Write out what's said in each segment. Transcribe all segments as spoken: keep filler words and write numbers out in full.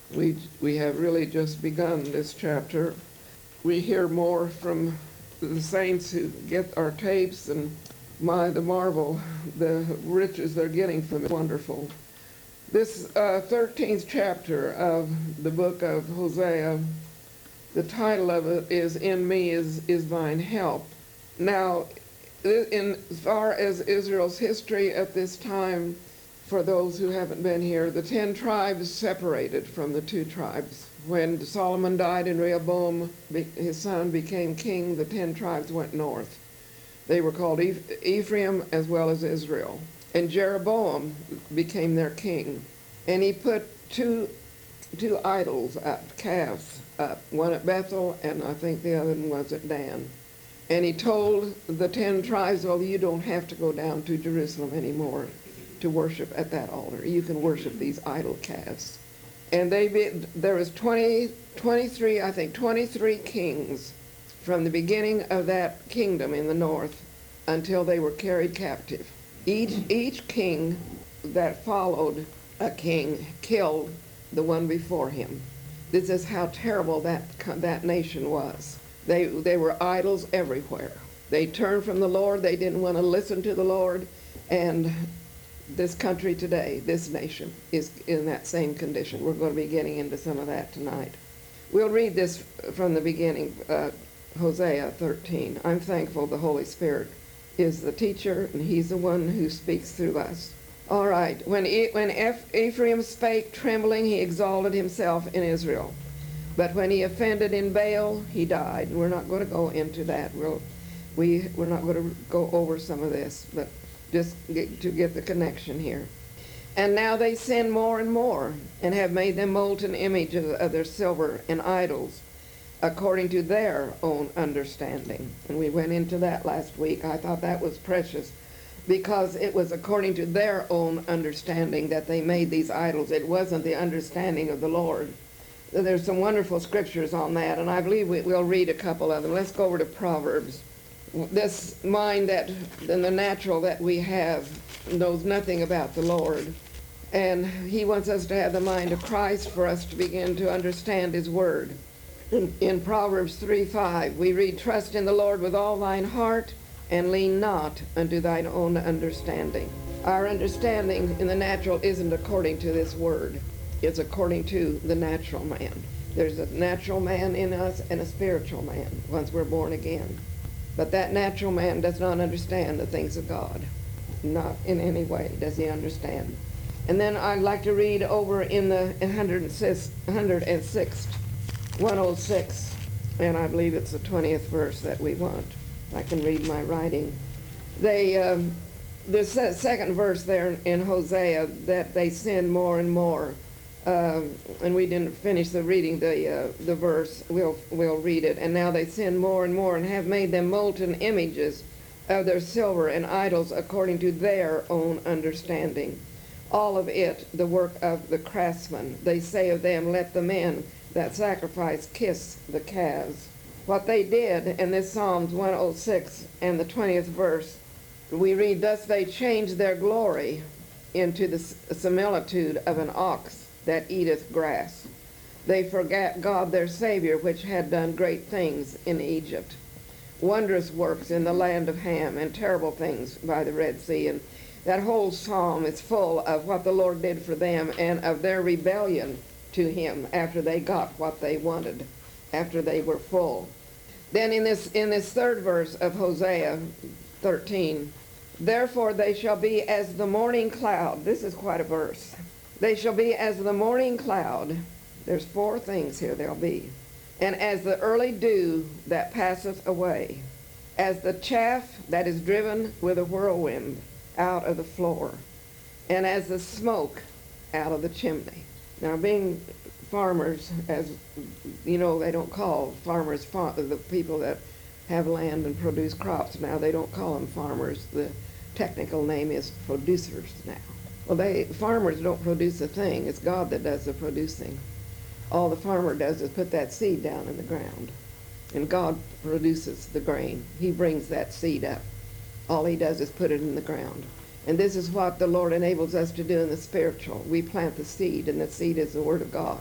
We, we have really just begun this chapter. We hear more from the saints who get our tapes, and my, the marvel, the riches they're getting from it, wonderful. This uh, thirteenth chapter of the book of Hosea, the title of it is "In Me is, is Thine Help." Now, in as far as Israel's history at this time, for those who haven't been here, the ten tribes separated from the two tribes. When Solomon died and Rehoboam, his son, became king, the ten tribes went north. They were called Ephraim as well as Israel. And Jeroboam became their king. And he put two, two idols up, calves up, one at Bethel, and I think the other one was at Dan. And he told the ten tribes, well, you don't have to go down to Jerusalem anymore to worship at that altar. You can worship these idol calves. And they be, there was twenty, twenty-three, I think, twenty-three kings from the beginning of that kingdom in the north until they were carried captive. Each, each king that followed a king killed the one before him. This is how terrible that, that nation was. They, they were idols everywhere. They turned from the Lord. They didn't want to listen to the Lord. And this country today, this nation, is in that same condition. We're going to be getting into some of that tonight. We'll read this from the beginning, uh, Hosea thirteen. I'm thankful the Holy Spirit is the teacher, and he's the one who speaks through us. All right. When, e- when Eph- Ephraim spake trembling, he exalted himself in Israel. But when he offended in Baal, he died. We're not going to go into that. We'll, we, we're not going to go over some of this, but just get, to get the connection here. And now they sin more and more, and have made them molten images of their silver and idols, according to their own understanding. And we went into that last week. I thought that was precious, because it was according to their own understanding that they made these idols. It wasn't the understanding of the Lord. There's some wonderful scriptures on that, and I believe we, we'll read a couple of them. Let's go over to Proverbs. This mind that, in the natural that we have, knows nothing about the Lord. And he wants us to have the mind of Christ for us to begin to understand his word. In, in Proverbs three five, we read, trust in the Lord with all thine heart, and lean not unto thine own understanding. Our understanding in the natural isn't according to this word. It's according to the natural man. There's a natural man in us and a spiritual man once we're born again. But that natural man does not understand the things of God. Not in any way does he understand. And then I'd like to read over in the one hundred sixth, one oh six, and I believe it's the twentieth verse that we want. I can read my writing. They, um, the second verse there in Hosea, that they sin more and more. Um, and we didn't finish the reading the uh, the verse. We'll we'll read it. And now they sin more and more, and have made them molten images of their silver and idols according to their own understanding. All of it the work of the craftsman. They say of them, let the men that sacrifice kiss the calves. What they did in this Psalms one oh six and the twentieth verse, we read, thus they changed their glory into the similitude of an ox that eateth grass. They forgat God their Savior, which had done great things in Egypt, wondrous works in the land of Ham, and terrible things by the Red Sea. And that whole psalm is full of what the Lord did for them and of their rebellion to him after they got what they wanted, after they were full. Then in this in this third verse of Hosea thirteen, therefore they shall be as the morning cloud. This is quite a verse. They shall be as the morning cloud. There's four things here they'll be. And as the early dew that passeth away, as the chaff that is driven with a whirlwind out of the floor, and as the smoke out of the chimney. Now, being farmers, as you know, they don't call farmers far- the people that have land and produce crops now. They don't call them farmers. The technical name is producers now. Well, they farmers don't produce a thing. It's God that does the producing. All the farmer does is put that seed down in the ground, and God produces the grain. He brings that seed up. All he does is put it in the ground. And this is what the Lord enables us to do in the spiritual. We plant the seed, and the seed is the Word of God.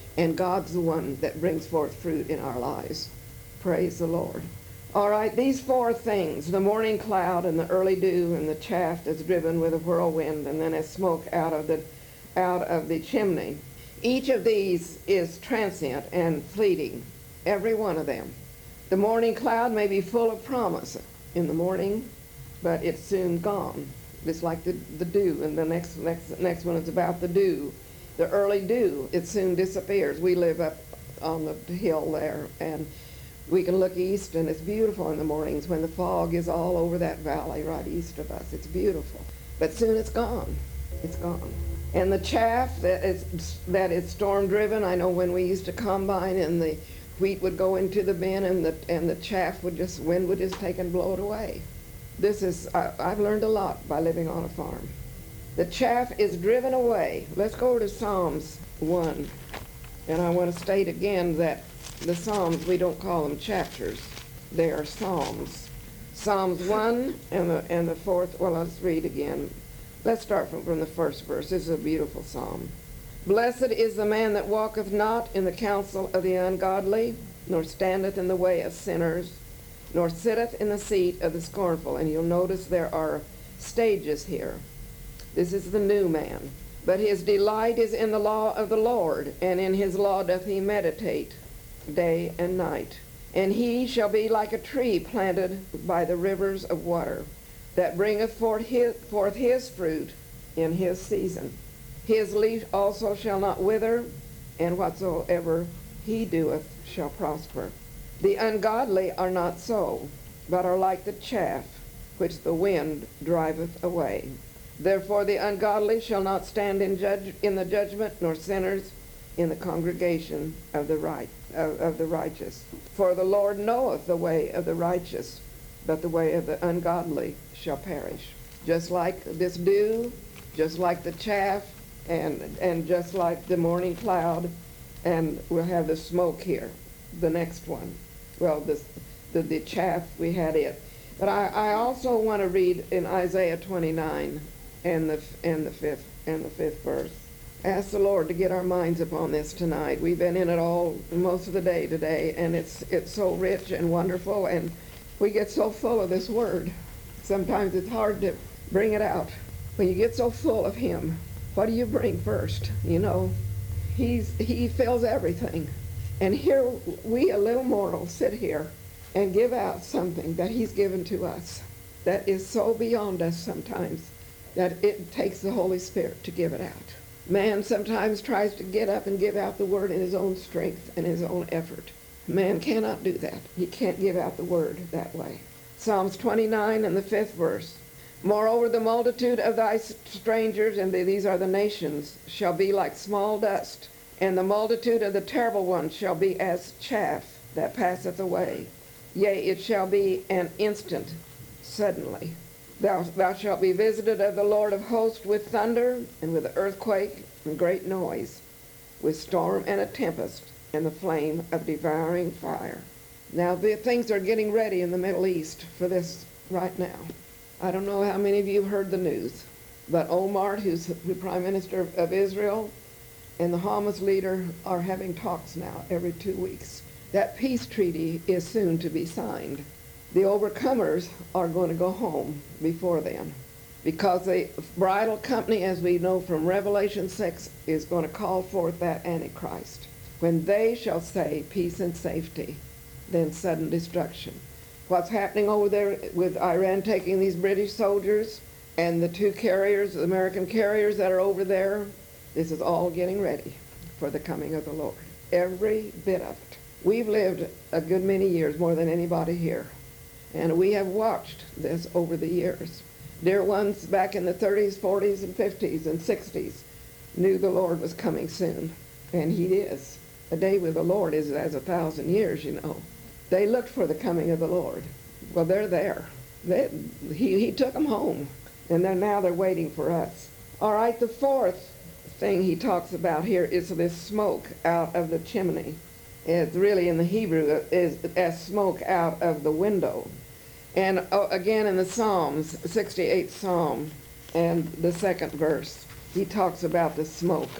And God's the one that brings forth fruit in our lives. Praise the Lord. All right, these four things, the morning cloud and the early dew and the chaff that's driven with a whirlwind and then as smoke out of the out of the chimney. Each of these is transient and fleeting, every one of them. The morning cloud may be full of promise in the morning, but it's soon gone. It's like the, the dew, and the next, next, next one is about the dew. The early dew, it soon disappears. We live up on the hill there, and we can look east, and it's beautiful in the mornings when the fog is all over that valley right east of us. It's beautiful. But soon it's gone. It's gone. And the chaff that is, that is storm-driven, I know when we used to combine and the wheat would go into the bin and the, and the chaff would just, wind would just take and blow it away. This is, I, I've learned a lot by living on a farm. The chaff is driven away. Let's go to Psalms one. And I want to state again that the Psalms, we don't call them chapters. They are Psalms. Psalms one and the, and the fourth, well, let's read again. Let's start from, from the first verse. This is a beautiful psalm. Blessed is the man that walketh not in the counsel of the ungodly, nor standeth in the way of sinners, nor sitteth in the seat of the scornful. And you'll notice there are stages here. This is the new man. But his delight is in the law of the Lord, and in his law doth he meditate day and night. And he shall be like a tree planted by the rivers of water, that bringeth forth his, forth his fruit in his season. His leaf also shall not wither, and whatsoever he doeth shall prosper. The ungodly are not so, but are like the chaff which the wind driveth away. Therefore the ungodly shall not stand in, judge, in the judgment, nor sinners in the congregation of the right of, of the righteous. For the Lord knoweth the way of the righteous, but the way of the ungodly shall perish. Just like this dew, just like the chaff, and and just like the morning cloud, and we'll have the smoke here, the next one. Well, this, the, the chaff, we had it. But I, I also want to read in Isaiah twenty-nine and the and the fifth and the fifth verse. Ask the Lord to get our minds upon this tonight. We've been in it all most of the day today, and it's it's so rich and wonderful, and we get so full of this word. Sometimes it's hard to bring it out. When you get so full of him, what do you bring first? You know, he's he fills everything. And here we, a little mortal, sit here and give out something that he's given to us that is so beyond us sometimes that it takes the Holy Spirit to give it out. Man sometimes tries to get up and give out the word in his own strength and his own effort. Man cannot do that. He can't give out the word that way. Psalms twenty-nine and the fifth verse. Moreover, the multitude of thy strangers, and these are the nations, shall be like small dust, and the multitude of the terrible ones shall be as chaff that passeth away. Yea, it shall be an instant, suddenly. Thou, thou shalt be visited of the Lord of hosts with thunder, and with earthquake and great noise, with storm and a tempest, and the flame of devouring fire. Now, the things are getting ready in the Middle East for this right now. I don't know how many of you have heard the news, but Omar, who's the Prime Minister of Israel, and the Hamas leader are having talks now every two weeks. That peace treaty is soon to be signed. The overcomers are going to go home before then, because the bridal company, as we know from Revelation six, is going to call forth that Antichrist. When they shall say peace and safety, then sudden destruction. What's happening over there with Iran taking these British soldiers and the two carriers, the American carriers that are over there, this is all getting ready for the coming of the Lord. Every bit of it. We've lived a good many years, more than anybody here. And we have watched this over the years. Dear ones back in the thirties, forties, and fifties, and sixties knew the Lord was coming soon. And he is. A day with the Lord is as a thousand years, you know. They looked for the coming of the Lord. Well, they're there. They, he, he took them home. And they're, now they're waiting for us. All right, the fourth thing he talks about here is this smoke out of the chimney. It's really in the Hebrew is as smoke out of the window. And oh, again in the Psalms, sixty-eighth Psalm, and the second verse, he talks about the smoke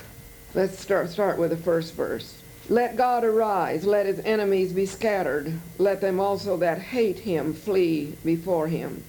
Let's start, start with the first verse. Let God arise, let his enemies be scattered, let them also that hate him flee before him.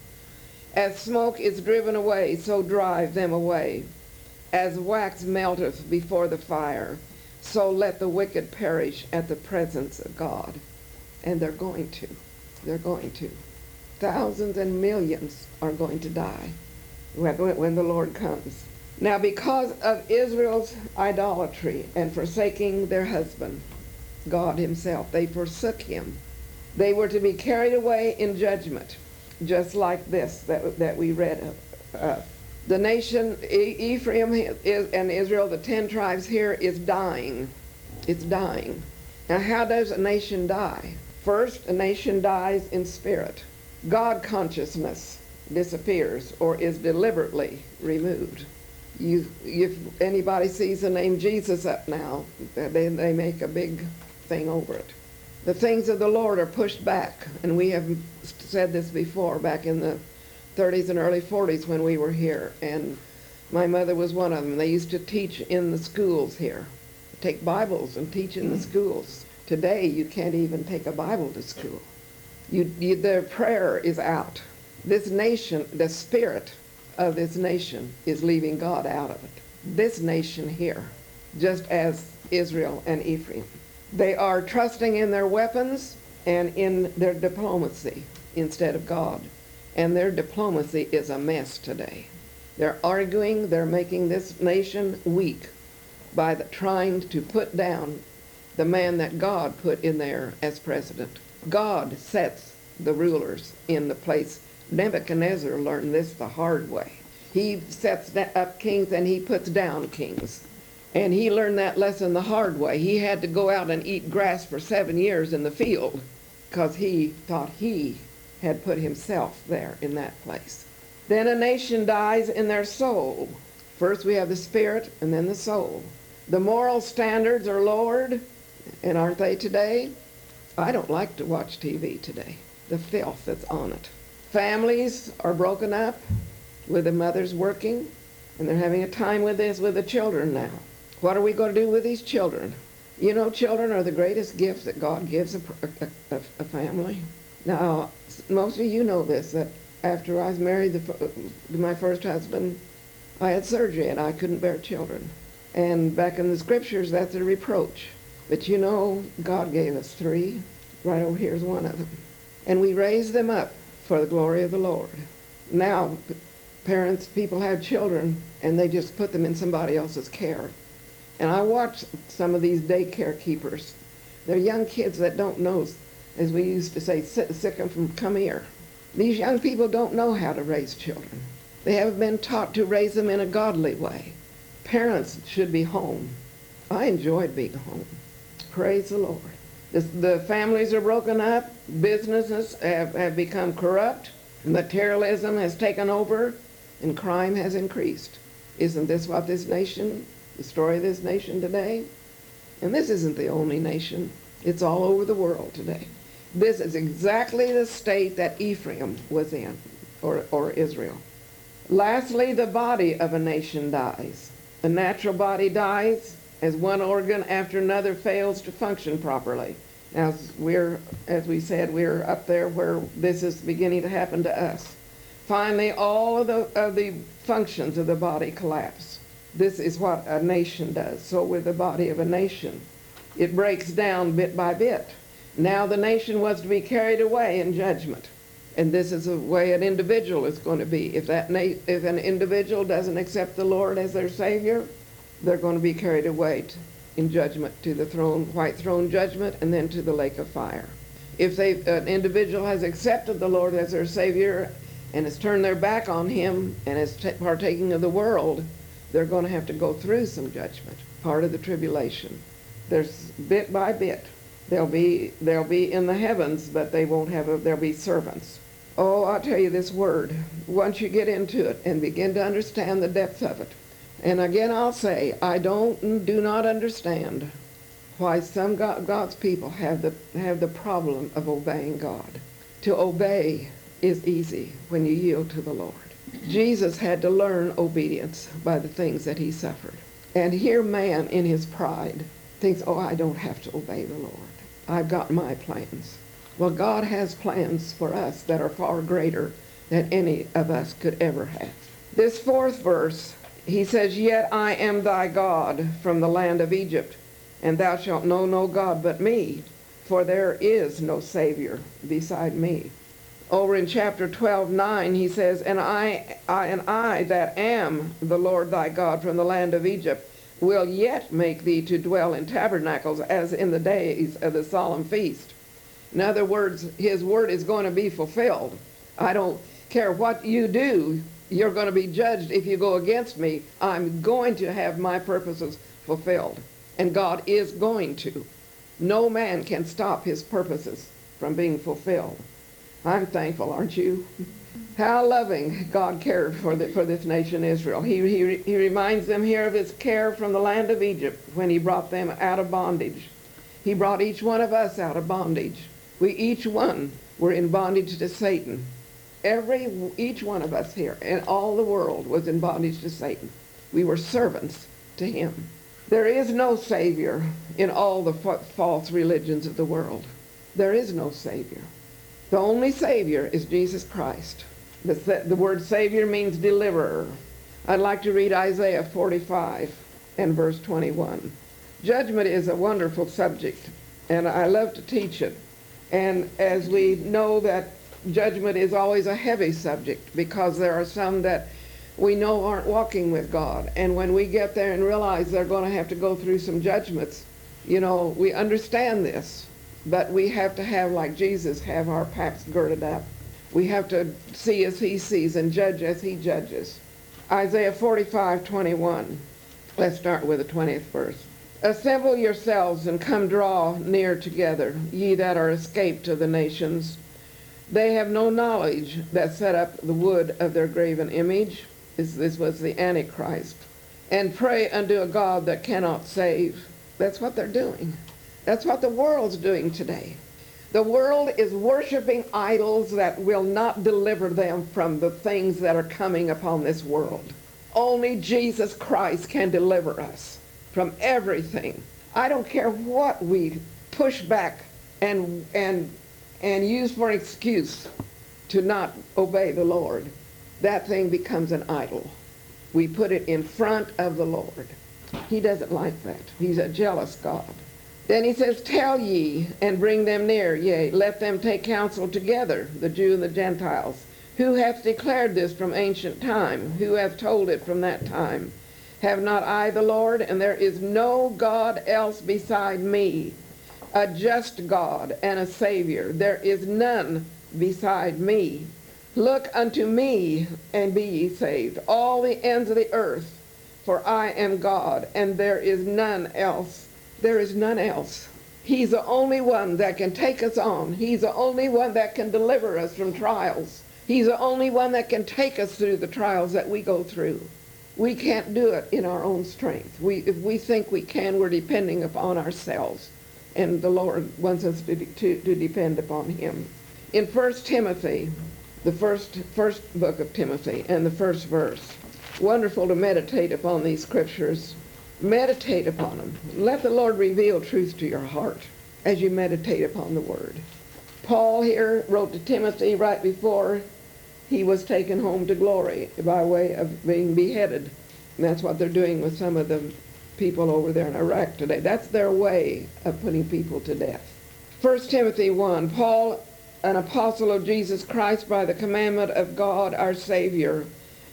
As smoke is driven away, so drive them away. As wax melteth before the fire, so let the wicked perish at the presence of God. And they're going to. They're going to. Thousands and millions are going to die when, when the Lord comes. Now, because of Israel's idolatry and forsaking their husband, God himself, they forsook him. They were to be carried away in judgment, just like this that, that we read of. Uh, the nation, e- Ephraim is, and Israel, the ten tribes here, is dying. It's dying. Now, how does a nation die? First, a nation dies in spirit. God consciousness disappears or is deliberately removed. You, if anybody sees the name Jesus up now, they, they make a big thing over it. The things of the Lord are pushed back, and we have said this before, back in the thirties and early forties when we were here, and my mother was one of them. They used to teach in the schools here, take Bibles and teach in the schools. Today, you can't even take a Bible to school. You, you, their prayer is out. This nation, the spirit of this nation is leaving God out of it. This nation here, just as Israel and Ephraim. They are trusting in their weapons and in their diplomacy instead of God. And their diplomacy is a mess today. They're arguing, they're making this nation weak by the, trying to put down the man that God put in there as president. God sets the rulers in the place. Nebuchadnezzar learned this the hard way. He sets up kings and he puts down kings. And he learned that lesson the hard way. He had to go out and eat grass for seven years in the field because he thought he had put himself there in that place. Then a nation dies in their soul. First we have the spirit and then the soul. The moral standards are lowered, and aren't they today? I don't like to watch T V today, the filth that's on it. Families are broken up with the mothers working, and they're having a time with this with the children now. What are we going to do with these children? You know, children are the greatest gift that God gives a, a, a, a family. Now, most of you know this, that after I was married to my first husband, I had surgery and I couldn't bear children. And back in the scriptures, that's a reproach. But you know, God gave us three. Right over here is one of them. And we raised them up for the glory of the Lord. Now, parents, people have children, and they just put them in somebody else's care. And I watch some of these daycare keepers. They're young kids that don't know, as we used to say, sick them from come here. These young people don't know how to raise children. They haven't been taught to raise them in a godly way. Parents should be home. I enjoyed being home. Praise the Lord. The, the families are broken up. Businesses have, have become corrupt. Materialism has taken over, and crime has increased. Isn't this what this nation, the story of this nation today? And this isn't the only nation. It's all over the world today. This is exactly the state that Ephraim was in, or, or Israel. Lastly, the body of a nation dies. The natural body dies as one organ after another fails to function properly. Now, we're, as we said, we're up there where this is beginning to happen to us. Finally, all of the, of the functions of the body collapse. This is what a nation does. So with the body of a nation, it breaks down bit by bit. Now the nation was to be carried away in judgment. And this is the way an individual is going to be. If that na- if an individual doesn't accept the Lord as their Savior, they're going to be carried away to, in judgment to the throne, white throne judgment, and then to the lake of fire. If they, an individual has accepted the Lord as their Savior and has turned their back on Him and is t- partaking of the world, they're going to have to go through some judgment, part of the tribulation. There's bit by bit. They'll be, they'll be in the heavens, but they won't have, a, they'll be servants. Oh, I'll tell you this word. Once you get into it and begin to understand the depth of it. And again, I'll say, I don't, do not understand why some God, God's people have the, have the problem of obeying God. To obey is easy when you yield to the Lord. Jesus had to learn obedience by the things that he suffered. And here man in his pride thinks, oh, I don't have to obey the Lord. I've got my plans. Well, God has plans for us that are far greater than any of us could ever have. This fourth verse, he says, yet I am thy God from the land of Egypt, and thou shalt know no God but me, for there is no Savior beside me. Over in chapter twelve, nine, he says, and I, I, and I that am the Lord thy God from the land of Egypt, will yet make thee to dwell in tabernacles as in the days of the solemn feast. In other words, his word is going to be fulfilled. I don't care what you do, you're going to be judged if you go against me. I'm going to have my purposes fulfilled. And God is going to. No man can stop his purposes from being fulfilled. I'm thankful, aren't you? How loving God cared for, the, for this nation Israel. He, he, he reminds them here of his care from the land of Egypt when he brought them out of bondage. He brought each one of us out of bondage. We each one were in bondage to Satan. Every, each one of us here and all the world was in bondage to Satan. We were servants to him. There is no Savior in all the fa- false religions of the world. There is no Savior. The only Savior is Jesus Christ. The, the word Savior means deliverer. I'd like to read Isaiah forty-five and verse twenty-one. Judgment is a wonderful subject, and I love to teach it. And as we know that judgment is always a heavy subject, because there are some that we know aren't walking with God. And when we get there and realize they're going to have to go through some judgments, you know, we understand this. But we have to have, like Jesus, have our paps girded up. We have to see as he sees and judge as he judges. Isaiah forty-five, twenty-one. Let's start with the twentieth verse. Assemble yourselves and come draw near together, ye that are escaped of the nations. They have no knowledge that set up the wood of their graven image. This, this was the Antichrist. And pray unto a God that cannot save. That's what they're doing. That's what the world's doing today. The world is worshiping idols that will not deliver them from the things that are coming upon this world. Only Jesus Christ can deliver us from everything. I don't care what we push back and and and use for an excuse to not obey the Lord. That thing becomes an idol. We put it in front of the Lord. He doesn't like that. He's a jealous God. Then he says, tell ye and bring them near, yea, let them take counsel together, the Jew and the Gentiles. Who hath declared this from ancient time? Who hath told it from that time? Have not I the Lord? And there is no God else beside me, a just God and a Savior. There is none beside me. Look unto me and be ye saved, all the ends of the earth, for I am God, and there is none else. There is none else. He's the only one that can take us on. He's the only one that can deliver us from trials. He's the only one that can take us through the trials that we go through. We can't do it in our own strength. We, if we think we can, we're depending upon ourselves. And the Lord wants us to, to, to depend upon him. In First Timothy, the first, first book of Timothy, and the first verse, wonderful to meditate upon these scriptures. Meditate upon them. Let the Lord reveal truth to your heart as you meditate upon the word. Paul here wrote to Timothy right before he was taken home to glory by way of being beheaded. And that's what they're doing with some of the people over there in Iraq today. That's their way of putting people to death. First Timothy one, Paul, an apostle of Jesus Christ by the commandment of God our Savior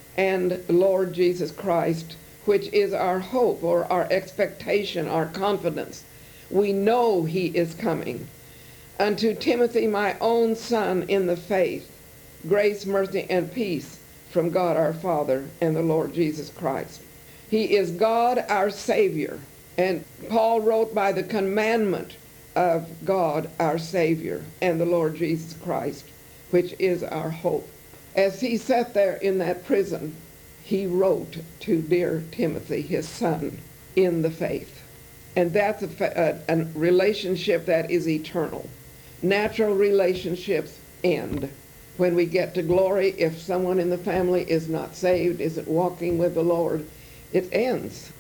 and Lord Jesus Christ, which is our hope or our expectation, our confidence. We know he is coming. Unto Timothy, my own son in the faith, grace, mercy, and peace from God our Father and the Lord Jesus Christ. He is God our Savior. And Paul wrote by the commandment of God our Savior and the Lord Jesus Christ, which is our hope. As he sat there in that prison, he wrote to dear Timothy, his son, in the faith. And that's a, a, a relationship that is eternal. Natural relationships end. When we get to glory, if someone in the family is not saved, isn't walking with the Lord, it ends.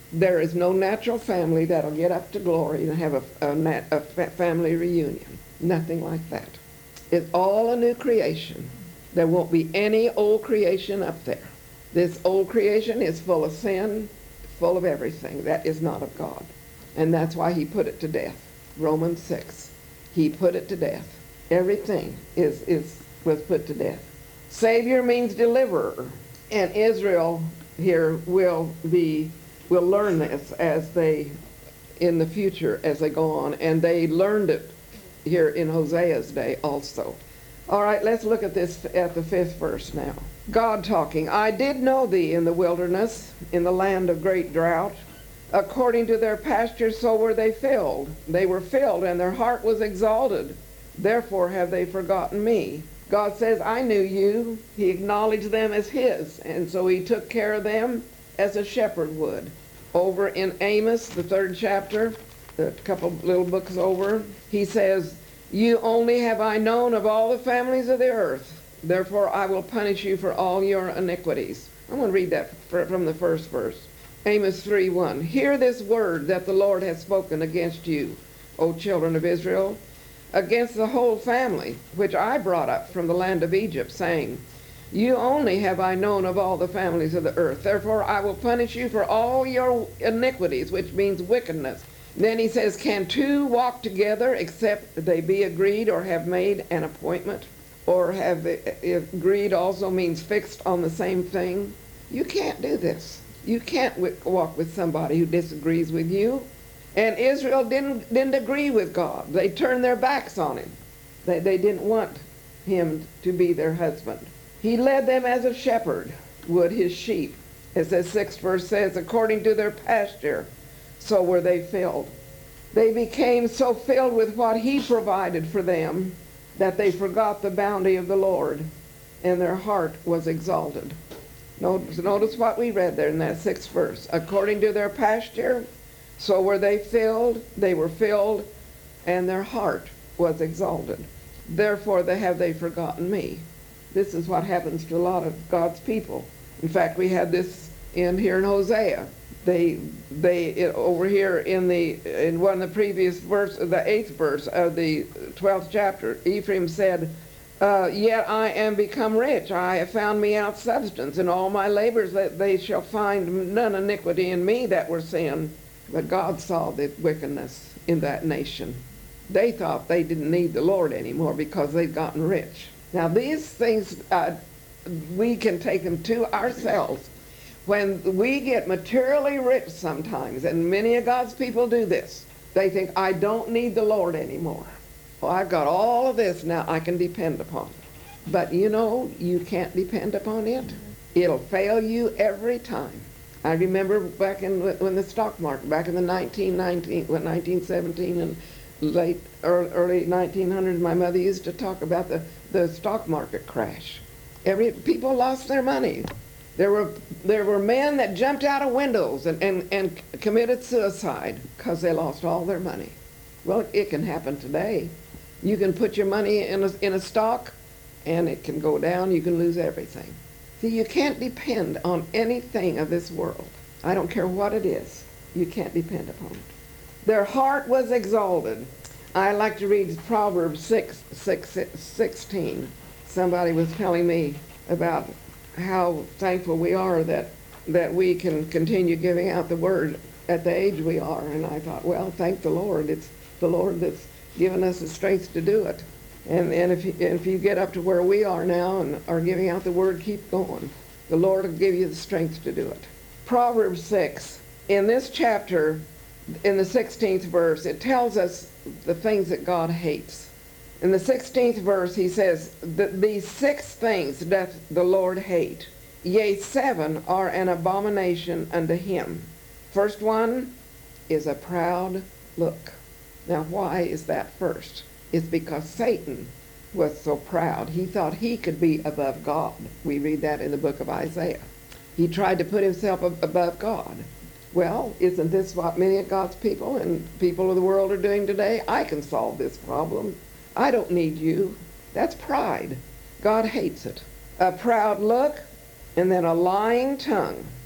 There is no natural family that'll get up to glory and have a, a, nat, a fa- family reunion. Nothing like that. It's all a new creation. There won't be any old creation up there. This old creation is full of sin, full of everything that is not of God. And that's why he put it to death. Romans six. He put it to death. Everything is, is was put to death. Savior means deliverer. And Israel here will be will learn this as they in the future as they go on. And they learned it here in Hosea's day also. All right, let's look at this at the fifth verse now. God talking, I did know thee in the wilderness, in the land of great drought. According to their pastures, so were they filled. They were filled, and their heart was exalted. Therefore have they forgotten me. God says, I knew you. He acknowledged them as his, and so he took care of them as a shepherd would. Over in Amos, the third chapter, a couple little books over, he says, you only have I known of all the families of the earth. Therefore I will punish you for all your iniquities. I'm going to read that from the first verse. Amos three one. Hear this word that the Lord has spoken against you, O children of Israel, against the whole family, which I brought up from the land of Egypt, saying, you only have I known of all the families of the earth. Therefore I will punish you for all your iniquities, which means wickedness. Then he says, can two walk together except they be agreed or have made an appointment? Or have agreed also means fixed on the same thing? You can't do this. You can't w- walk with somebody who disagrees with you. And Israel didn't, didn't agree with God. They turned their backs on him. They, they didn't want him to be their husband. He led them as a shepherd would his sheep. As the sixth verse says, according to their pasture, so were they filled. They became so filled with what he provided for them that they forgot the bounty of the Lord, and their heart was exalted. Notice, notice what we read there in that sixth verse. According to their pasture, so were they filled, they were filled, and their heart was exalted. Therefore they have they forgotten me. This is what happens to a lot of God's people. In fact, we had this in here in Hosea. They, they it, over here in the in one of the previous verse, the eighth verse of the twelfth chapter, Ephraim said, uh, "Yet I am become rich; I have found me out substance in all my labors. That they shall find none iniquity in me that were sin." But God saw the wickedness in that nation. They thought they didn't need the Lord anymore because they'd gotten rich. Now these things, uh, we can take them to ourselves. When we get materially rich sometimes, and many of God's people do this, they think, I don't need the Lord anymore. Well, I've got all of this now I can depend upon. But you know, you can't depend upon it. It'll fail you every time. I remember back in when the stock market, back in the nineteen nineteen, nineteen seventeen and late early nineteen hundreds, my mother used to talk about the, the stock market crash. Every people lost their money. There were there were men that jumped out of windows and, and, and committed suicide because they lost all their money. Well, it can happen today. You can put your money in a, in a stock and it can go down. You can lose everything. See, you can't depend on anything of this world. I don't care what it is. You can't depend upon it. Their heart was exalted. I like to read Proverbs six, six, sixteen. Somebody was telling me about how thankful we are that that we can continue giving out the word at the age we are. And I thought, well, thank the Lord. It's the Lord that's given us the strength to do it. And, and if, you, if you get up to where we are now and are giving out the word, keep going. The Lord will give you the strength to do it. Proverbs six, in this chapter, in the sixteenth verse, it tells us the things that God hates. In the sixteenth verse, he says, these six things doth the Lord hate. Yea, seven are an abomination unto him. First one is a proud look. Now, why is that first? It's because Satan was so proud. He thought he could be above God. We read that in the book of Isaiah. He tried to put himself above God. Well, isn't this what many of God's people and people of the world are doing today? I can solve this problem. I don't need you. That's pride. God hates it. A proud look, and then a lying tongue,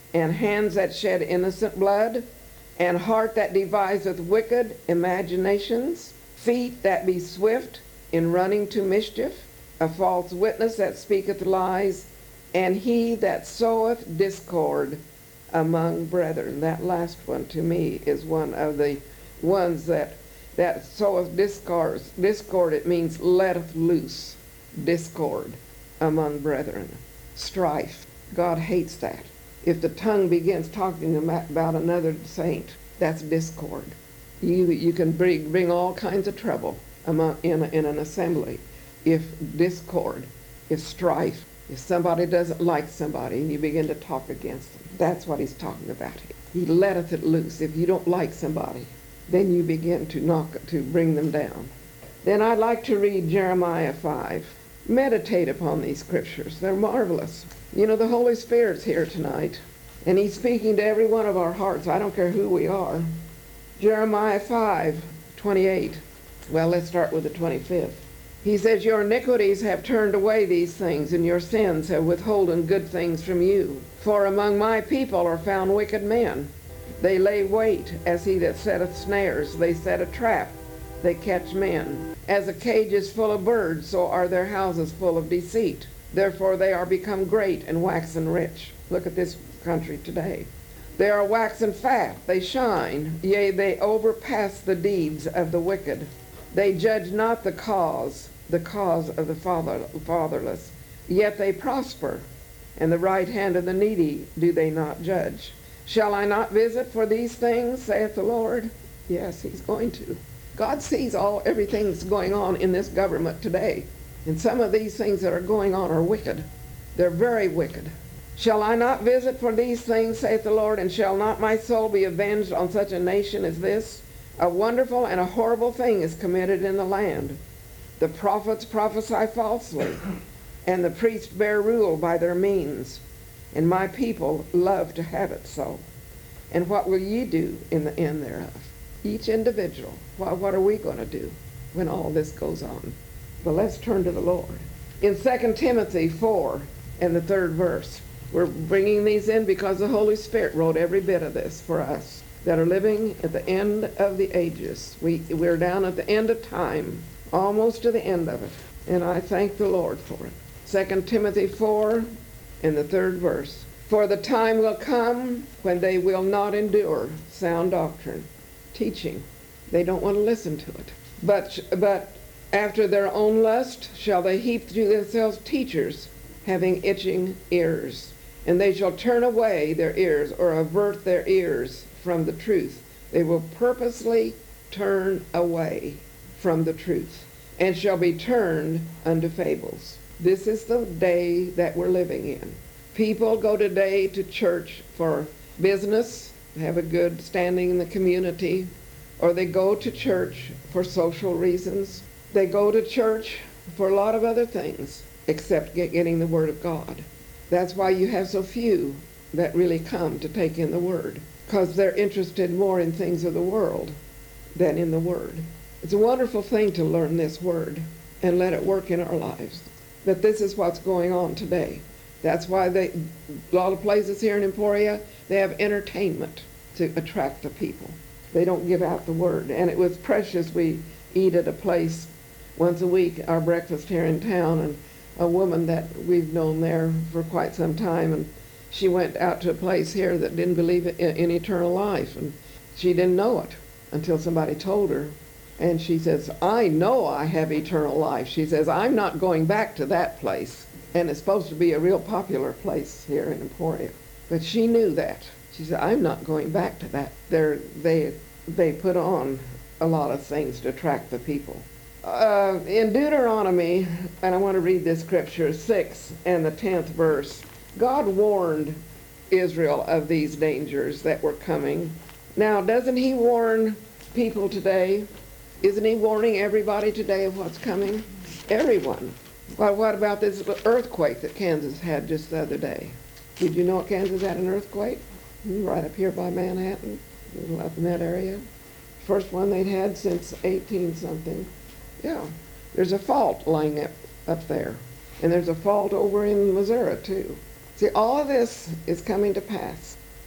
and hands that shed innocent blood, and heart that deviseth wicked imaginations, feet that be swift in running to mischief, a false witness that speaketh lies, and he that soweth discord among brethren. That last one to me is one of the ones that that soweth discord. Discord, it means letteth loose. Discord among brethren. Strife. God hates that. If the tongue begins talking about another saint, that's discord. You you can bring bring all kinds of trouble among in in an assembly if discord, if strife, if somebody doesn't like somebody and you begin to talk against them. That's what he's talking about here. He letteth it loose. If you don't like somebody, then you begin to knock to bring them down. Then I'd like to read Jeremiah five. Meditate upon these scriptures. They're marvelous. You know, the Holy Spirit's here tonight, and he's speaking to every one of our hearts. I don't care who we are. Jeremiah five twenty-eight. Well, let's start with the twenty-fifth. He says, your iniquities have turned away these things, and your sins have withholden good things from you. For among my people are found wicked men. They lay wait as he that setteth snares. They set a trap. They catch men. As a cage is full of birds, so are their houses full of deceit. Therefore they are become great and waxen rich. Look at this country today. They are waxen fat, they shine, yea, they overpass the deeds of the wicked. They judge not the cause, the cause of the father, fatherless, yet they prosper, and the right hand of the needy do they not judge. Shall I not visit for these things, saith the Lord? Yes, he's going to. God sees all everything that's going on in this government today. And some of these things that are going on are wicked. They're very wicked. Shall I not visit for these things, saith the Lord, and shall not my soul be avenged on such a nation as this? A wonderful and a horrible thing is committed in the land. The prophets prophesy falsely, and the priests bear rule by their means. And my people love to have it so. And what will ye do in the end thereof? Each individual, well, what are we going to do when all this goes on? But let's turn to the Lord. In Second Timothy four and the third verse, we're bringing these in because the Holy Spirit wrote every bit of this for us that are living at the end of the ages. We, we're down at the end of time, almost to the end of it. And I thank the Lord for it. Second Timothy four and the third verse. For the time will come when they will not endure sound doctrine, teaching. They don't want to listen to it. But, but after their own lust shall they heap to themselves teachers, having itching ears. And they shall turn away their ears, or avert their ears from the truth. They will purposely turn away from the truth, and shall be turned unto fables. This is the day that we're living in. People go today to church for business, have a good standing in the community, or they go to church for social reasons. They go to church for a lot of other things, except get, getting the Word of God. That's why you have so few that really come to take in the Word, because they're interested more in things of the world than in the Word. It's a wonderful thing to learn this Word and let it work in our lives. But this is what's going on today. That's why they, a lot of places here in Emporia, they have entertainment to attract the people. They don't give out the Word. And it was precious. We eat at a place once a week, our breakfast here in town, and a woman that we've known there for quite some time, and she went out to a place here that didn't believe in, in eternal life, and she didn't know it until somebody told her. And she says, I know I have eternal life. She says, I'm not going back to that place. And it's supposed to be a real popular place here in Emporia. But she knew that. She said, I'm not going back to that. They're, they they put on a lot of things to attract the people. Uh, in Deuteronomy, and I want to read this scripture, six and the tenth verse, God warned Israel of these dangers that were coming. Now, doesn't he warn people today? Isn't he warning everybody today of what's coming? Everyone. Well, what about this earthquake that Kansas had just the other day? Did you know Kansas had an earthquake? Right up here by Manhattan, up in that area. First one they'd had since eighteen something. Yeah, there's a fault lying up, up there. And there's a fault over in Missouri, too. See, all of this is coming to pass.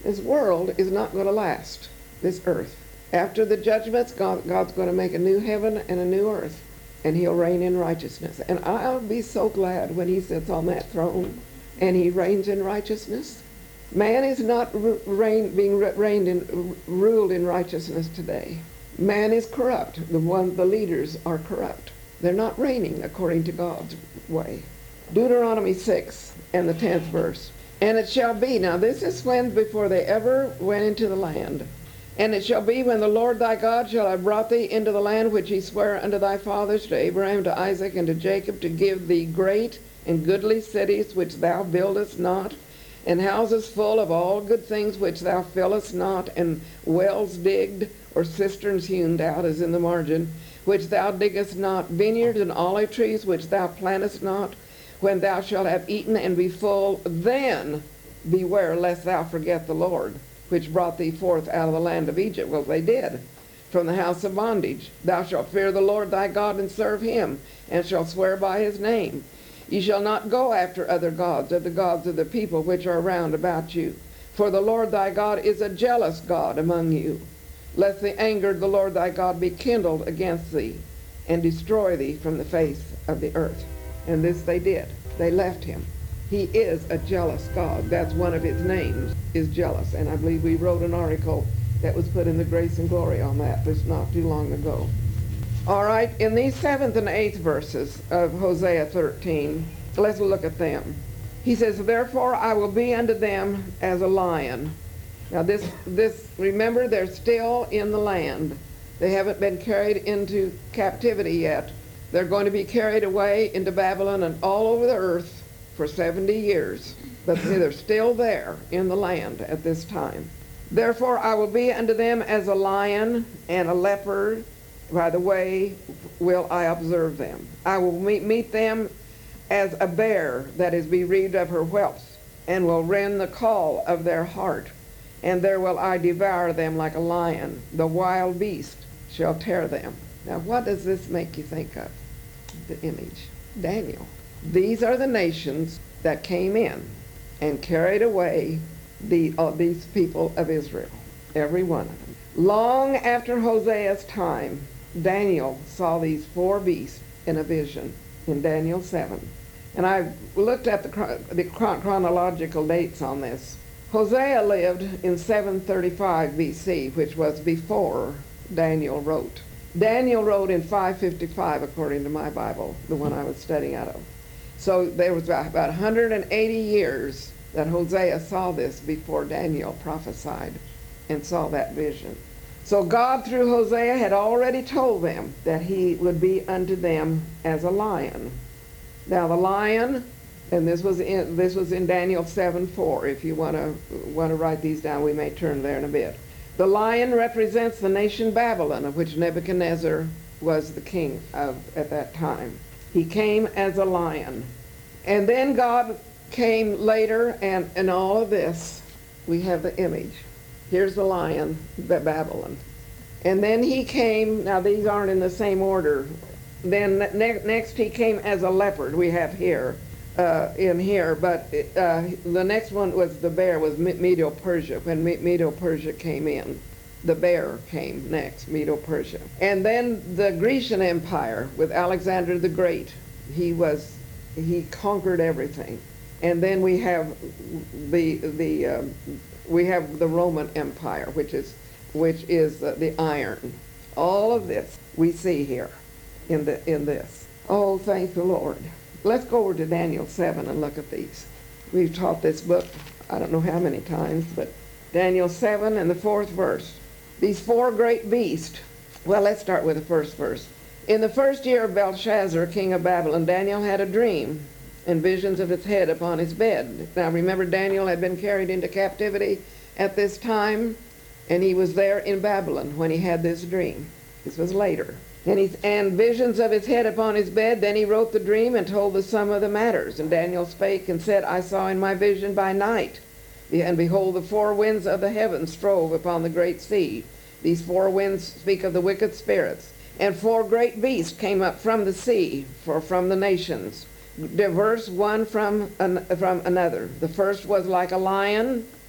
This world is not going to last, this earth. After the judgments, God, God's going to make a new heaven and a new earth, and he'll reign in righteousness. And I'll be so glad when he sits on that throne and he reigns in righteousness. Man is not reign, being reigned in, ruled in righteousness today. Man is corrupt. The one, the leaders are corrupt. They're not reigning according to God's way. Deuteronomy six and the tenth verse. And it shall be, now this is when before they ever went into the land. And it shall be when the Lord thy God shall have brought thee into the land which he sware unto thy fathers, to Abraham, to Isaac, and to Jacob, to give thee great and goodly cities which thou buildest not, and houses full of all good things which thou fillest not, and wells digged, or cisterns hewn out, as in the margin, which thou diggest not, vineyards and olive trees which thou plantest not. When thou shalt have eaten and be full, then beware lest thou forget the Lord, which brought thee forth out of the land of Egypt. Well, they did, from the house of bondage. Thou shalt fear the Lord thy God and serve him, and shalt swear by his name. Ye shall not go after other gods, or the gods of the people which are round about you. For the Lord thy God is a jealous God among you, lest the anger of the Lord thy God be kindled against thee, and destroy thee from the face of the earth. And this they did. They left him. He is a jealous God. That's one of his names, is jealous. And I believe we wrote an article that was put in the Grace and Glory on that just not too long ago. All right, in these seventh and eighth verses of Hosea thirteen, let's look at them. He says, therefore I will be unto them as a lion. Now this, this, remember, they're still in the land. They haven't been carried into captivity yet. They're going to be carried away into Babylon and all over the earth for seventy years. But they're still there in the land at this time. Therefore I will be unto them as a lion and a leopard. By the way will I observe them. I will meet, meet them as a bear that is bereaved of her whelps, and will rend the call of their heart. And there will I devour them like a lion. The wild beast shall tear them. Now what does this make you think of? The image. Daniel. These are the nations that came in and carried away the, uh, these people of Israel. Every one of them. Long after Hosea's time, Daniel saw these four beasts in a vision in Daniel seven. And I looked at the, the chronological dates on this. Hosea lived in seven thirty-five B C, which was before Daniel wrote. Daniel wrote in five fifty-five, according to my Bible, the one I was studying out of. So there was about, about one hundred eighty years that Hosea saw this before Daniel prophesied and saw that vision. So God, through Hosea, had already told them that he would be unto them as a lion. Now the lion, and this was in, this was in Daniel seven four. If you want to want to write these down, we may turn there in a bit. The lion represents the nation Babylon, of which Nebuchadnezzar was the king of at that time. He came as a lion. And then God came later, and in all of this, we have the image. Here's the lion, Babylon. And then he came, now these aren't in the same order. Then ne next he came as a leopard, we have here, uh, in here. But uh, the next one was the bear, was Medo-Persia. When Medo-Persia came in, the bear came next, Medo-Persia. And then the Grecian Empire with Alexander the Great. He was, he conquered everything. And then we have the, the um, we have the Roman Empire, which is, which is uh, the iron. All of this we see here in, the, in this. Oh, thank the Lord. Let's go over to Daniel seven and look at these. We've taught this book, I don't know how many times, but Daniel seven and the fourth verse. These four great beasts. Well, let's start with the first verse. In the first year of Belshazzar, king of Babylon, Daniel had a dream and visions of his head upon his bed. Now remember, Daniel had been carried into captivity at this time, and he was there in Babylon when he had this dream. This was later. And, he, and visions of his head upon his bed. Then he wrote the dream and told the sum of the matters. And Daniel spake and said, I saw in my vision by night, and behold, the four winds of the heavens strove upon the great sea. These four winds speak of the wicked spirits. And four great beasts came up from the sea, for from the nations, diverse one from, an, from another. The first was like a lion,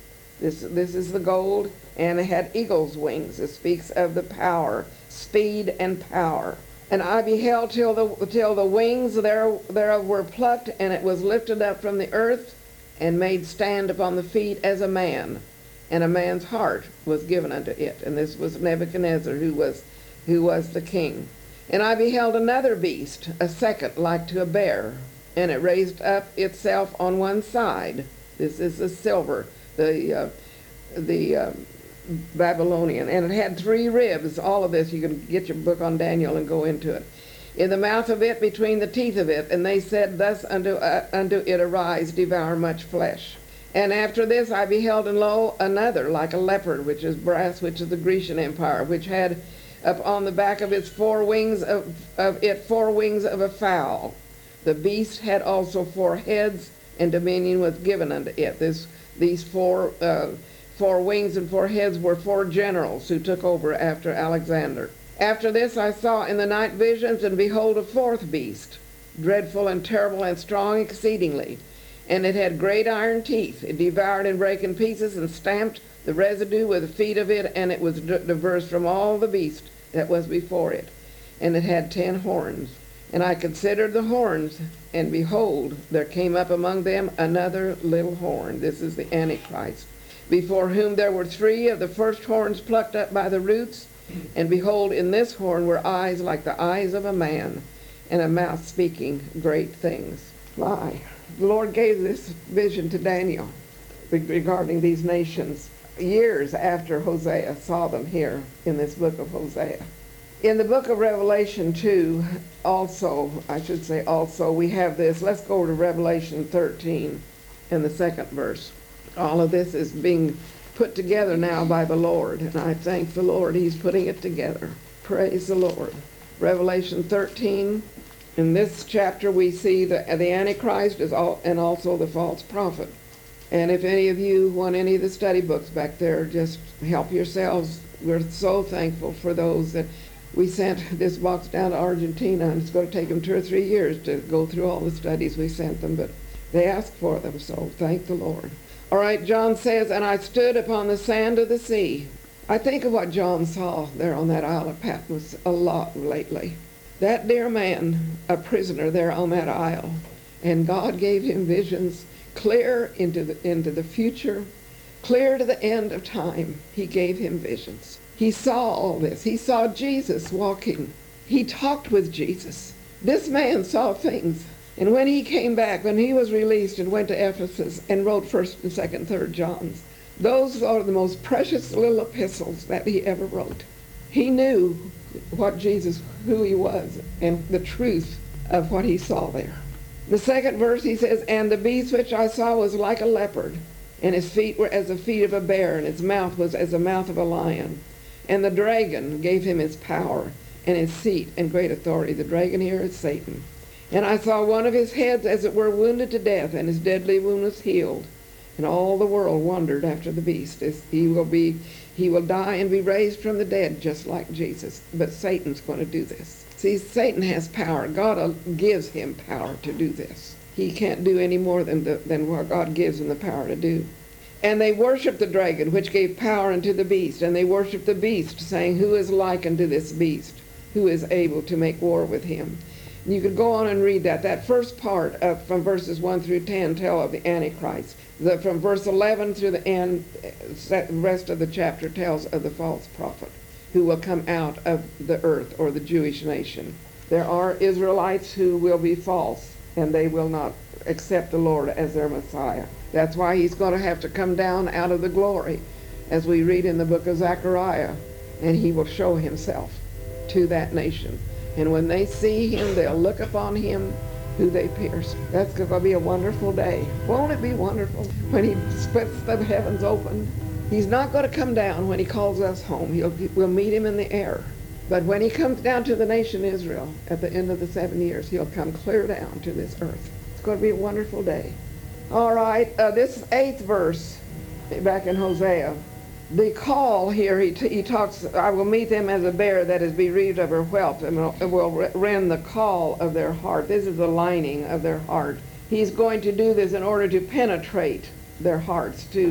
This, this is the gold, and it had eagle's wings. It speaks of the power, speed and power. And I beheld till the, till the wings there, thereof were plucked, and it was lifted up from the earth, and made stand upon the feet as a man. And a man's heart was given unto it. And this was Nebuchadnezzar, who was, who was the king. And I beheld another beast, a second like to a bear, and it raised up itself on one side. This is the silver, the uh, the uh, Babylonian, and it had three ribs. All of this, you can get your book on Daniel and go into it. In the mouth of it, between the teeth of it, and they said thus unto uh, unto it, arise, devour much flesh. And after this I beheld, and lo, another like a leopard, which is brass, which is the Grecian Empire, which had upon the back of its four wings of, of it four wings of a fowl. The beast had also four heads, and dominion was given unto it. This these four uh, four wings and four heads were four generals who took over after Alexander. After this I saw in the night visions, and behold, a fourth beast, dreadful and terrible and strong exceedingly. And it had great iron teeth. It devoured and brake in pieces, and stamped the residue with the feet of it, and it was diverse from all the beast that was before it. And it had ten horns. And I considered the horns, and behold, there came up among them another little horn. This is the Antichrist, before whom there were three of the first horns plucked up by the roots. And behold, in this horn were eyes like the eyes of a man, and a mouth speaking great things. My, the Lord gave this vision to Daniel regarding these nations years after Hosea saw them here in this book of Hosea. In the book of Revelation two, also, I should say also, we have this. Let's go to Revelation thirteen in the second verse. All of this is being put together now by the Lord, and I thank the Lord he's putting it together. Praise the Lord. Revelation thirteen, in this chapter we see the, the Antichrist is all, and also the false prophet. And if any of you want any of the study books back there, just help yourselves. We're so thankful for those that we sent this box down to Argentina, and it's going to take them two or three years to go through all the studies we sent them, but they asked for them, so thank the Lord. All right, John says, and I stood upon the sand of the sea. I think of what John saw there on that Isle of Patmos a lot lately. That dear man, a prisoner there on that isle, and God gave him visions clear into the, into the future, clear to the end of time. He gave him visions. He saw all this. He saw Jesus walking. He talked with Jesus. This man saw things. And when he came back, when he was released and went to Ephesus and wrote first and second, third Johns, those are the most precious little epistles that he ever wrote. He knew what Jesus, who he was, and the truth of what he saw there. The second verse, he says, and the beast which I saw was like a leopard, and his feet were as the feet of a bear, and his mouth was as the mouth of a lion. And the dragon gave him his power and his seat and great authority. The dragon here is Satan. And I saw one of his heads as it were wounded to death, and his deadly wound was healed. And all the world wondered after the beast. He will be, he will die and be raised from the dead, just like Jesus. But Satan's going to do this. See, Satan has power. God gives him power to do this. He can't do any more than, the, than what God gives him the power to do. And they worshiped the dragon, which gave power unto the beast. And they worshiped the beast, saying, who is like unto this beast? Who is able to make war with him? And you could go on and read that. That first part of, from verses one through ten tell of the Antichrist. The, from verse eleven through the end, the rest of the chapter tells of the false prophet who will come out of the earth, or the Jewish nation. There are Israelites who will be false, and they will not accept the Lord as their Messiah. That's why he's going to have to come down out of the glory, as we read in the book of Zechariah, and he will show himself to that nation. And when they see him, they'll look upon him who they pierced. That's going to be a wonderful day. Won't it be wonderful when he splits the heavens open? He's not going to come down when he calls us home. He'll, we'll meet him in the air. But when he comes down to the nation Israel at the end of the seven years, he'll come clear down to this earth. It's going to be a wonderful day. All right, uh, this eighth verse, back in Hosea, the call here, he, t- he talks, I will meet them as a bear that is bereaved of her whelp, and will, will rend the call of their heart. This is the lining of their heart. He's going to do this in order to penetrate their hearts, to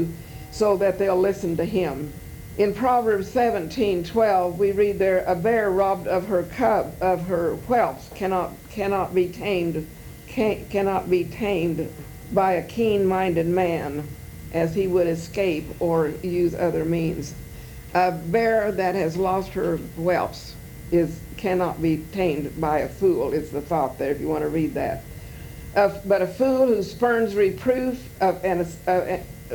so that they'll listen to him. In Proverbs seventeen twelve, we read there, a bear robbed of her cub, of her whelps, cannot cannot be tamed, can, cannot be tamed by a keen-minded man, as he would escape or use other means. A bear that has lost her whelps is cannot be tamed by a fool, is the thought there, if you want to read that. Uh, but a fool who spurns reproof of, and uh, uh,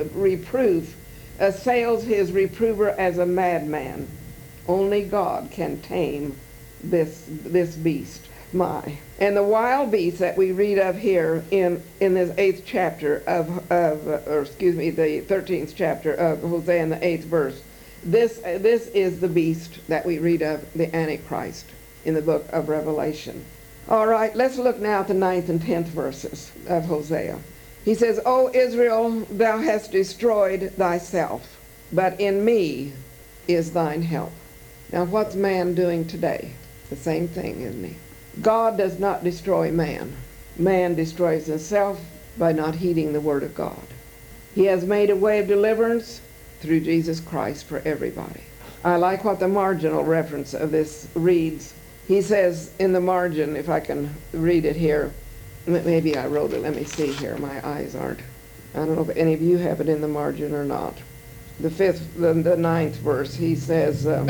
reproof assails his reprover as a madman. Only God can tame this this beast. My. And the wild beast that we read of here in, in this eighth chapter of, of uh, or excuse me, the thirteenth chapter of Hosea in the eighth verse, this, uh, this is the beast that we read of, the Antichrist, in the book of Revelation. All right, let's look now at the ninth and tenth verses of Hosea. He says, O Israel, thou hast destroyed thyself, but in me is thine help. Now, what's man doing today? The same thing, isn't he? God does not destroy man. Man destroys himself by not heeding the word of God. He has made a way of deliverance through Jesus Christ for everybody. I like what the marginal reference of this reads. He says in the margin, if I can read it here, maybe I wrote it, let me see here, my eyes aren't. I don't know if any of you have it in the margin or not. The fifth, the, the ninth verse, he says, um,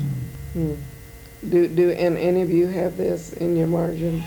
hmm, do, do and any of you have this in your margin?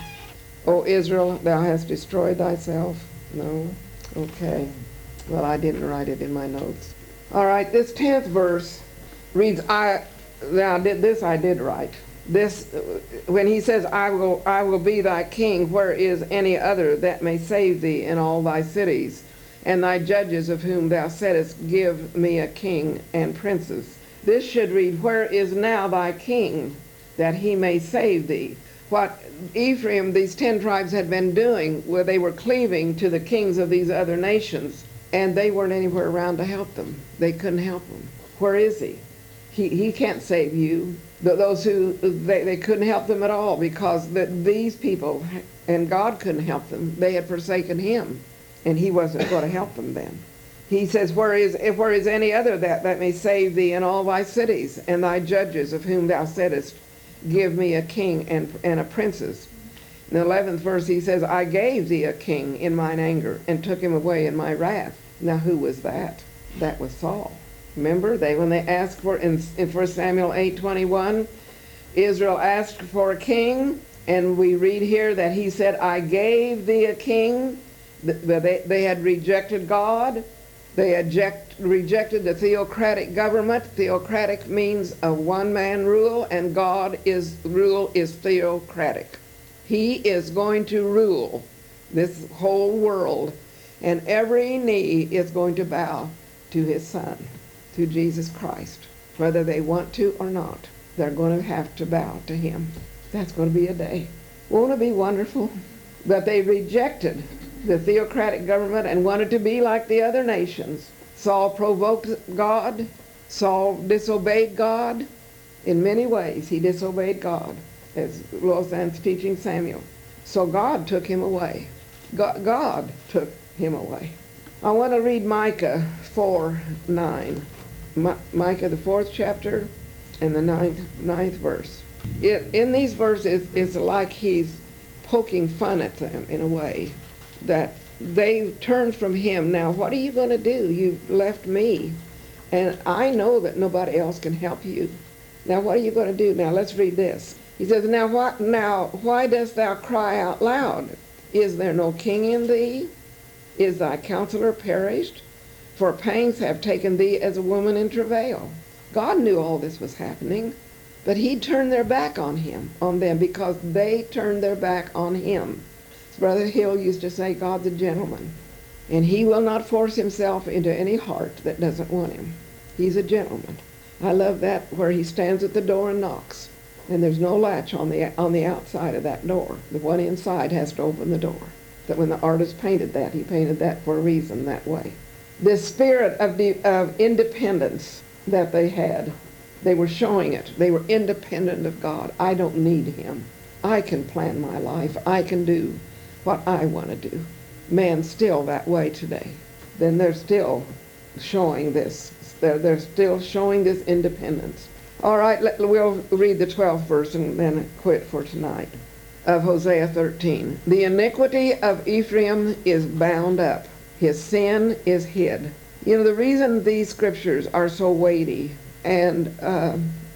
O Israel, thou hast destroyed thyself. No? Okay. Well, I didn't write it in my notes. All right, this tenth verse reads, I, now did this I did write. This, when he says, I will, I will be thy king, where is any other that may save thee in all thy cities? And thy judges of whom thou saidst, give me a king and princes. This should read, where is now thy king, that he may save thee? What Ephraim, these ten tribes, had been doing, where they were cleaving to the kings of these other nations, and they weren't anywhere around to help them. They couldn't help them. Where is he? He, he can't save you. Those who, they, they couldn't help them at all, because the, these people, and God couldn't help them. They had forsaken him, and he wasn't going to help them then. He says, where is, if where is any other that, that may save thee in all thy cities, and thy judges of whom thou saidst, give me a king and, and a princes? In the eleventh verse he says, I gave thee a king in mine anger, and took him away in my wrath. Now who was that? That was Saul. Remember, they when they asked for, in, in First Samuel eight twenty-one, Israel asked for a king, and we read here that he said, I gave thee a king. They, they had rejected God. They eject, rejected the theocratic government. Theocratic means a one-man rule, and God is rule is theocratic. He is going to rule this whole world, and every knee is going to bow to his son, to Jesus Christ. Whether they want to or not, they're going to have to bow to him. That's going to be a day. Won't it be wonderful? But they rejected the theocratic government and wanted to be like the other nations. Saul provoked God. Saul disobeyed God. In many ways, he disobeyed God, as Losan's teaching Samuel. So God took him away. God, God took him away. I want to read Micah four nine. Mi- Micah, the fourth chapter, and the ninth, ninth verse. It, in these verses, it's like he's poking fun at them in a way, that they turned from him. Now, what are you going to do? You've left me, and I know that nobody else can help you. Now, what are you going to do? Now, let's read this. He says, now, what, now, why dost thou cry out loud? Is there no king in thee? Is thy counselor perished? For pangs have taken thee as a woman in travail. God knew all this was happening, but he turned their back on him, on them, because they turned their back on him. Brother Hill used to say, God's a gentleman, and he will not force himself into any heart that doesn't want him. He's a gentleman. I love that, where he stands at the door and knocks, and there's no latch on the on the outside of that door. The one inside has to open the door. That when the artist painted that, he painted that for a reason that way. This spirit of, the, of independence that they had, they were showing it. They were independent of God. I don't need him. I can plan my life. I can do what I want to do. Man's still that way today. Then there's still showing this. They're, they're still showing this independence. All right, let, we'll read the twelfth verse and then quit for tonight of Hosea thirteen. The iniquity of Ephraim is bound up. His sin is hid. You know, the reason these scriptures are so weighty and uh,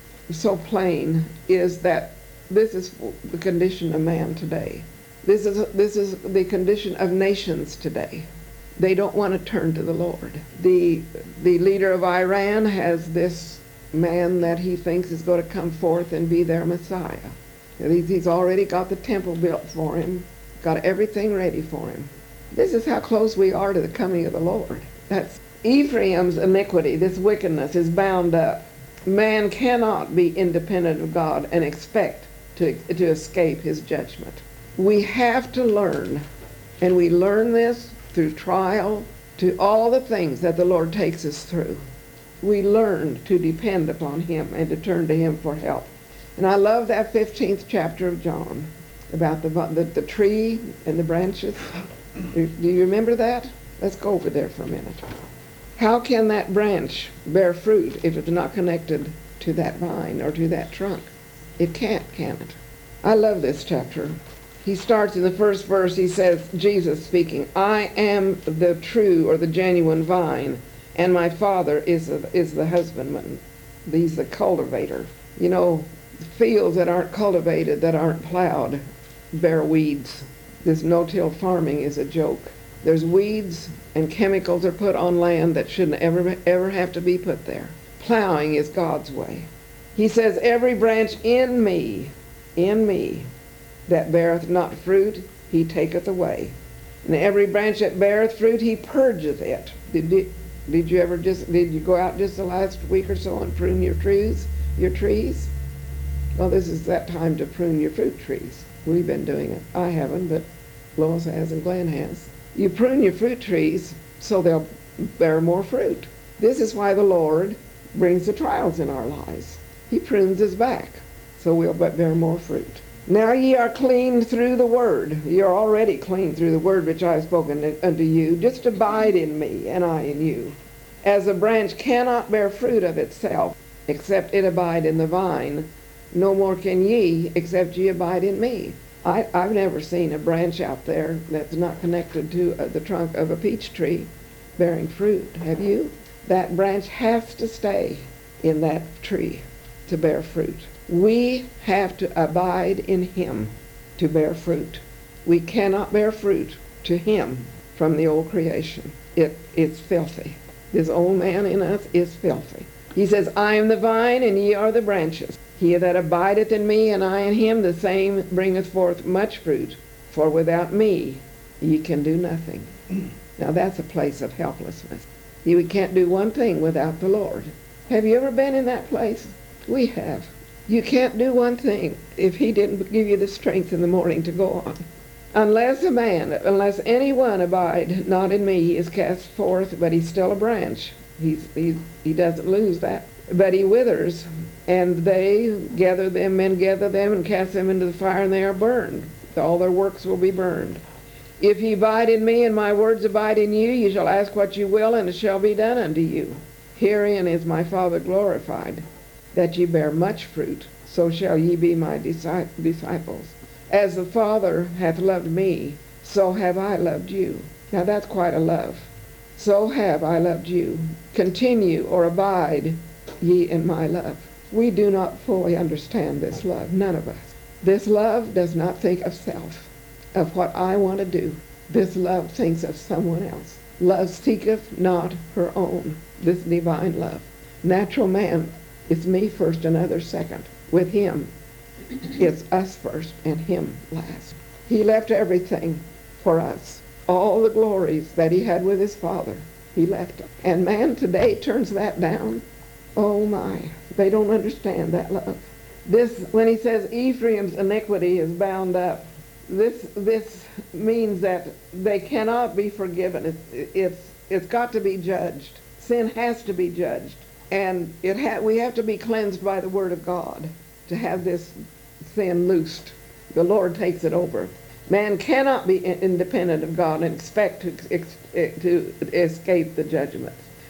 so plain is that this is the condition of man today. This is, this is the condition of nations today. They don't want to turn to the Lord. The, the leader of Iran has this man that he thinks is going to come forth and be their Messiah. He's, he's already got the temple built for him, got everything ready for him. This is how close we are to the coming of the Lord. That's Ephraim's iniquity, this wickedness, is bound up. Man cannot be independent of God and expect to, to escape his judgment. We have to learn, and we learn this through trial, to all the things that the Lord takes us through. We learn to depend upon him and to turn to him for help. And I love that fifteenth chapter of John about the, the, the tree and the branches. Do, do you remember that? Let's go over there for a minute. How can that branch bear fruit if it's not connected to that vine or to that trunk? It can't, can it? I love this chapter. He starts in the first verse, he says, Jesus speaking, I am the true or the genuine vine, and my Father is, a, is the husbandman. He's the cultivator. You know, fields that aren't cultivated, that aren't plowed, bear weeds. This no-till farming is a joke. There's weeds and chemicals are put on land that shouldn't ever, ever have to be put there. Plowing is God's way. He says, every branch in me, in me, that beareth not fruit, he taketh away. And every branch that beareth fruit, he purgeth it. Did, did, did you ever just, did you go out just the last week or so and prune your trees, your trees? Well, this is that time to prune your fruit trees. We've been doing it. I haven't, but Lois has and Glenn has. You prune your fruit trees so they'll bear more fruit. This is why the Lord brings the trials in our lives. He prunes us back so we'll but bear more fruit. Now ye are clean through the word. Ye are already clean through the word which I have spoken unto you. Just abide in me, and I in you. As a branch cannot bear fruit of itself, except it abide in the vine, no more can ye, except ye abide in me. I, I've never seen a branch out there that's not connected to uh, the trunk of a peach tree bearing fruit. Have you? That branch has to stay in that tree to bear fruit. We have to abide in him to bear fruit. We cannot bear fruit to him from the old creation. It, it's filthy. This old man in us is filthy. He says, I am the vine, and ye are the branches. He that abideth in me, and I in him, the same bringeth forth much fruit. For without me ye can do nothing. Now that's a place of helplessness. You can't do one thing without the Lord. Have you ever been in that place? We have. You can't do one thing if he didn't give you the strength in the morning to go on. Unless a man, unless anyone abide not in me, he is cast forth, but he's still a branch. He's, he's, he doesn't lose that. But he withers, and they gather them, men gather them, and cast them into the fire, and they are burned. All their works will be burned. If ye abide in me, and my words abide in you, ye shall ask what you will, and it shall be done unto you. Herein is my Father glorified, that ye bear much fruit, so shall ye be my disciples. As the Father hath loved me, so have I loved you. Now that's quite a love. So have I loved you. Continue or abide ye in my love. We do not fully understand this love, none of us. This love does not think of self, of what I want to do. This love thinks of someone else. Love seeketh not her own, this divine love. Natural man, it's me first and others second. With him, it's us first and him last. He left everything for us. All the glories that he had with his Father, he left them. And man today turns that down. Oh my, they don't understand that love. This, when he says Ephraim's iniquity is bound up, this this means that they cannot be forgiven. It's, it's, it's got to be judged. Sin has to be judged. And it ha- we have to be cleansed by the Word of God to have this sin loosed. The Lord takes it over. Man cannot be in- independent of God and expect to, ex- to escape the judgment.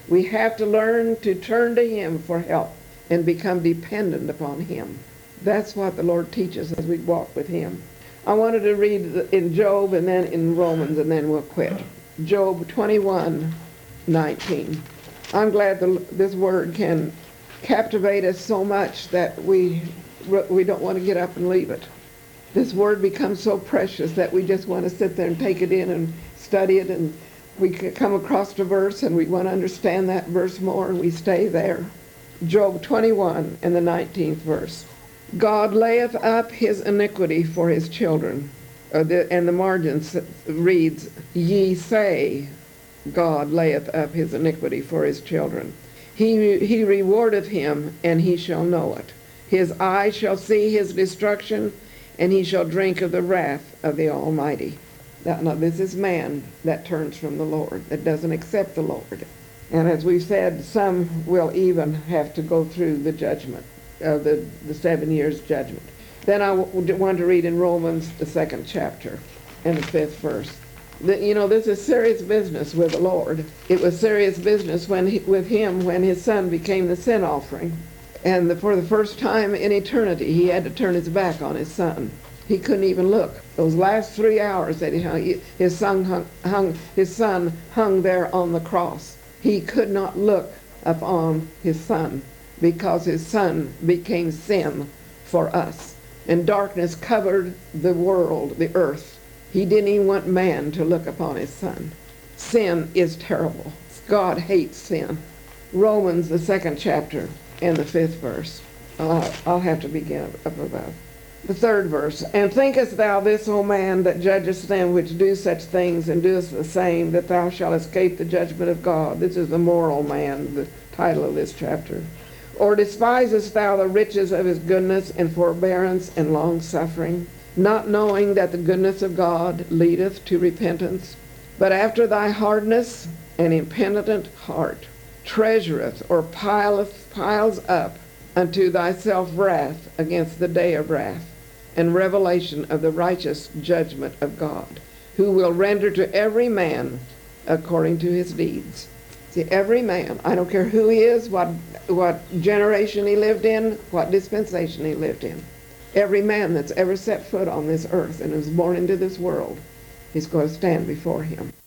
We have to learn to turn to him for help and become dependent upon him. That's what the Lord teaches as we walk with him. I wanted to read in Job and then in Romans, and then we'll quit. Job twenty-one nineteen. I'm glad the, this word can captivate us so much that we, we don't want to get up and leave it. This word becomes so precious that we just want to sit there and take it in and study it, and we come across a verse and we want to understand that verse more, and we stay there. Job twenty-one and the nineteenth verse. God layeth up his iniquity for his children. Uh, the, and the margin reads, ye say, God layeth up his iniquity for his children. He, he rewardeth him, and he shall know it. His eye shall see his destruction, and he shall drink of the wrath of the Almighty. Now, now this is man that turns from the Lord, that doesn't accept the Lord. And as we've said, some will even have to go through the judgment, uh, the, the seven years judgment. Then I w- want to read in Romans, the second chapter, and the fifth verse. The, you know, this is serious business with the Lord. It was serious business when he, with him when his son became the sin offering. And the, for the first time in eternity, he had to turn his back on his son. He couldn't even look. Those last three hours that he hung, his son hung, hung, his son hung there on the cross. He could not look upon his son because his son became sin for us. And darkness covered the world, the earth. He didn't even want man to look upon his son. Sin is terrible. God hates sin. Romans, the second chapter and the fifth verse. Uh, I'll have to begin up above. The third verse. And thinkest thou this, O man, that judgest them which do such things, and doest the same, that thou shalt escape the judgment of God? This is the moral man, the title of this chapter. Or despisest thou the riches of his goodness and forbearance and long-suffering, not knowing that the goodness of God leadeth to repentance? But after thy hardness and impenitent heart treasureth or pileth, piles up unto thyself wrath against the day of wrath and revelation of the righteous judgment of God, who will render to every man according to his deeds. See, every man, I don't care who he is, what, what generation he lived in, what dispensation he lived in, every man that's ever set foot on this earth and was born into this world is going to stand before him.